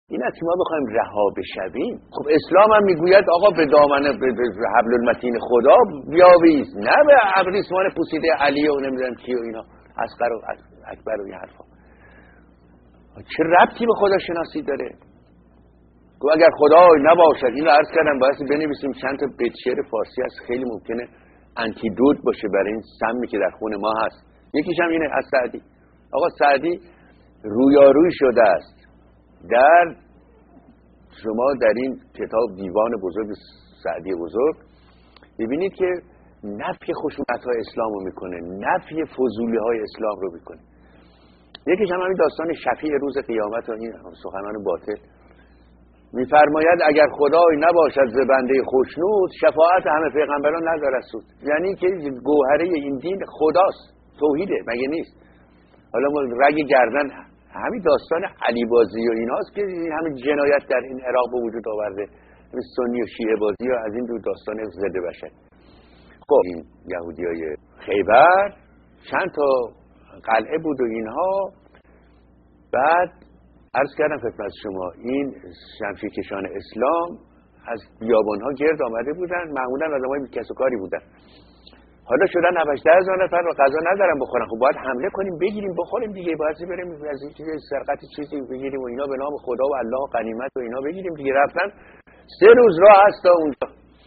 این است که ما بخوایم رها بشویم. خب اسلام هم میگوید آقا به دامن به حبل المتین خدا بیاویز، نه به ابریسمان پوسیده علی و نمیدونم کی و اینا، اصغر و اکبر و این حرفا. چه ربطی به خدا شناسی داره؟ گفت اگر خدا نباشد، اینو عرض کردم باید بنویسیم چند تا بیت شعر فارسی هست خیلی ممکنه انتیدوت باشه برای این سمی که در خون ما هست. یکیش هم اینه از سعدی. آقا سعدی رویاروی شده است در شما در این کتاب دیوان بزرگ سعدی بزرگ ببینید که نفی خشونت‌های اسلام رو میکنه، نفی فضولی‌های اسلام رو میکنه. یکیش هم همین داستان شفیع روز قیامت و این سخنان باطل. میفرماید اگر خدای نباشد ز بنده خوشنود، شفاعت همه پیغمبران ندارد سود. یعنی که گوهره این دین خداست، توحیده، مگه نیست؟ حالا ما رگ گردن همین داستان علی بازی و ایناست که همین جنایت در این عراق به وجود آورده، همین سنی و شیعه بازی و از این دو داستان ضد بشر. خب این یهودیای خیبر چند تا قلعه بود و اینها. بعد عرض کردم خدمت شما این شمشیرکشان اسلام از بیابان‌ها گرد آمده بودن، معمولا آدمای بی کس و کاری بودن. حالا شدن 18,000 نفر و غذا ندارن بخورن. خب باید حمله کنیم، بگیریم بخوریم دیگه، باید بریم از این چیز سرقت چیزی بگیریم و اینا به نام خدا و الله و غنیمت و اینا بگیریم دیگه. رفتن 3 روز راه هست تا اونجا.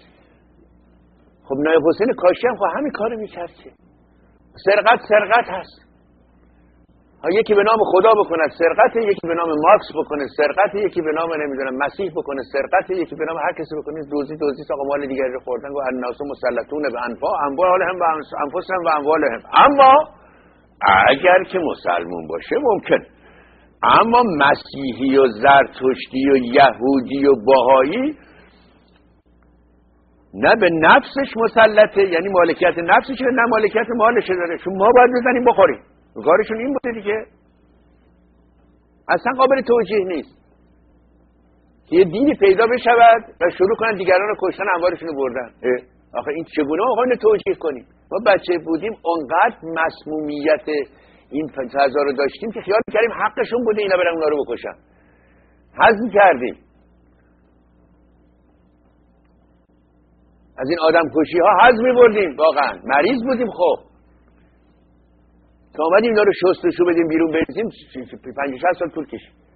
خب نایب حسین کاشی هم خب همین کارو می‌کرد که سرقت هست. یکی به نام خدا بکنه سرقت، یکی به نام مارکس بکنه سرقت، یکی به نام نمیدونم مسیح بکنه سرقت، یکی به نام هر کسی بکنه دزدی آقا مال دیگری رو خوردن. و الناس مسلطون به اموالهم و انفسهم و اموالهم. اما اگر که مسلمون باشه ممکن، اما مسیحی و زرتشتی و یهودی و بهایی نه به نفسش مسلطه، یعنی مالکیت نفسشه، نه مالکیت مالش داره. چون ما باید بزنیم بخوریم. کارشون این بوده دیگه. اصلا قابل توجیه نیست که یه دینی پیدا بشود و شروع کنن دیگران رو کشتن، اموالشون رو بردن. آخه این چگونه ما خواهیم توجیه کنیم؟ ما بچه بودیم اونقدر مسمومیت این فضا رو داشتیم که خیال کردیم حقشون بوده اینا برن اونا رو بکشن. هضم کردیم. از این آدم کشی ها هضم می‌بردیم، واقعا مریض بودیم. خب تا اومدیم اینا رو شستشو بدیم بیرون بریزیم 50-60 سال طول کشید.